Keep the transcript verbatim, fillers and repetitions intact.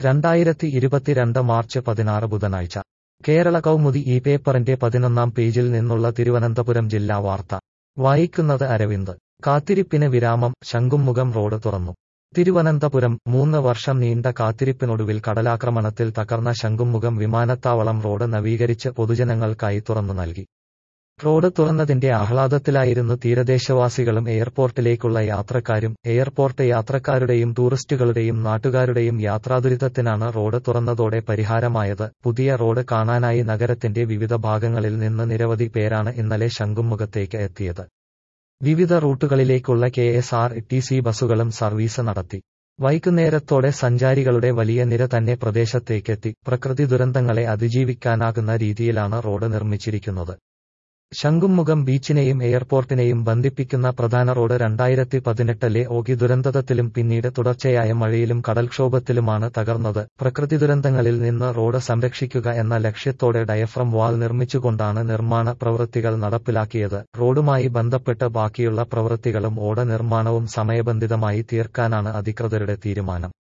രണ്ടായിരത്തി ഇരുപത്തിരണ്ട് മാർച്ച് പതിനാറ് ബുധനാഴ്ച കേരള കൗമുദി ഈ പേപ്പറിന്റെ പതിനൊന്നാം പേജിൽ നിന്നുള്ള തിരുവനന്തപുരം ജില്ലാ വാർത്ത വായിക്കുന്നത് അരവിന്ദ്. കാത്തിരിപ്പിന് വിരാമം, ശംഖുമുഖം റോഡ് തുറന്നു. തിരുവനന്തപുരം മൂന്ന് വർഷം നീണ്ട കാത്തിരിപ്പിനൊടുവിൽ കടലാക്രമണത്തിൽ തകർന്ന ശംഖുമുഖം വിമാനത്താവളം റോഡ് നവീകരിച്ച് പൊതുജനങ്ങൾക്കായി തുറന്നു നൽകി. റോഡ് തുറന്നതിന്റെ ആഹ്ലാദത്തിലായിരുന്നു തീരദേശവാസികളും എയർപോർട്ടിലേക്കുള്ള യാത്രക്കാരും. എയർപോർട്ട് യാത്രക്കാരുടെയും ടൂറിസ്റ്റുകളുടെയും നാട്ടുകാരുടെയും യാത്രാദുരിതത്തിനാണ് റോഡ് തുറന്നതോടെ പരിഹാരമായത്. പുതിയ റോഡ് കാണാനായി നഗരത്തിന്റെ വിവിധ ഭാഗങ്ങളിൽ നിന്ന് നിരവധി പേരാണ് ഇന്നലെ ശംഖുമുഖത്തേക്ക് എത്തിയത്. വിവിധ റൂട്ടുകളിലേക്കുള്ള K S R T C ബസുകളും സർവീസ് നടത്തി. വൈകുന്നേരത്തോടെ സഞ്ചാരികളുടെ വലിയ നിര തന്നെ പ്രദേശത്തേക്കെത്തി. പ്രകൃതി ദുരന്തങ്ങളെ അതിജീവിക്കാനാകുന്ന രീതിയിലാണ് റോഡ് നിർമ്മിച്ചിരിക്കുന്നത്. ശംഖുമുഖം ബീച്ചിനെയും എയർപോർട്ടിനെയും ബന്ധിപ്പിക്കുന്ന പ്രധാന റോഡ് രണ്ടായിരത്തി പതിനെട്ടിലെ ഓഖി ദുരന്തത്തിലും പിന്നീട് തുടർച്ചയായ മഴയിലും കടൽക്ഷോഭത്തിലുമാണ് തകർന്നത്. പ്രകൃതി ദുരന്തങ്ങളിൽ നിന്ന് റോഡ് സംരക്ഷിക്കുക എന്ന ലക്ഷ്യത്തോടെ ഡയഫ്രം വാൾ നിർമ്മിച്ചുകൊണ്ടാണ് നിർമ്മാണ പ്രവൃത്തികൾ നടപ്പിലാക്കിയത്. റോഡുമായി ബന്ധപ്പെട്ട് ബാക്കിയുള്ള പ്രവൃത്തികളും ഓട നിർമ്മാണവും സമയബന്ധിതമായി തീർക്കാനാണ് അധികൃതരുടെ തീരുമാനം.